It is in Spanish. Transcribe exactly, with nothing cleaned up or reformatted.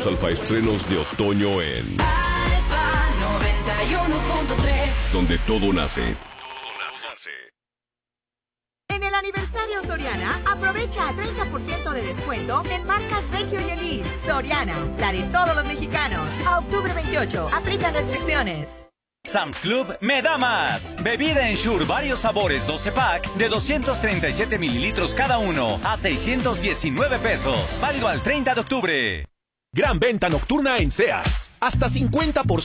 los alfaestrenos de otoño en Alfa noventa y uno punto tres, donde todo nace. En el aniversario Soriana, aprovecha treinta por ciento de descuento en marcas Regio y Elite. Soriana, la de todos los mexicanos. A octubre veintiocho, aplican restricciones. Sam's Club me da más. Bebida Ensure varios sabores doce pack de doscientos treinta y siete mililitros cada uno a seiscientos diecinueve pesos. Válido al treinta de octubre. Gran venta nocturna en Sears. Hasta cincuenta por ciento